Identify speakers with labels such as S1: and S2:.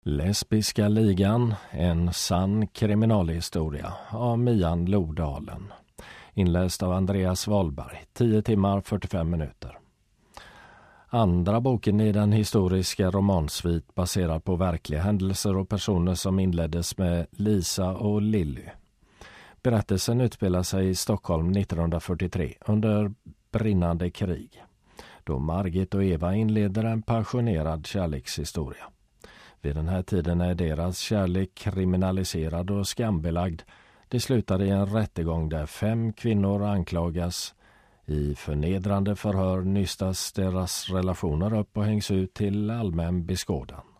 S1: Lesbiska ligan, en sann kriminalhistoria av Mian Lodalen. Inläst av Andreas Wahlberg, 10 timmar 45 minuter. Andra boken i den historiska romansvit baserad på verkliga händelser och personer som inleddes med Lisa och Lilly. Berättelsen utspelar sig i Stockholm 1943 under brinnande krig, då Margit och Eva inleder en passionerad kärlekshistoria. Vid den här tiden är deras kärlek kriminaliserad och skambelagd. Det slutar i en rättegång där 5 kvinnor anklagas. I förnedrande förhör nystas deras relationer upp och hängs ut till allmän beskådan.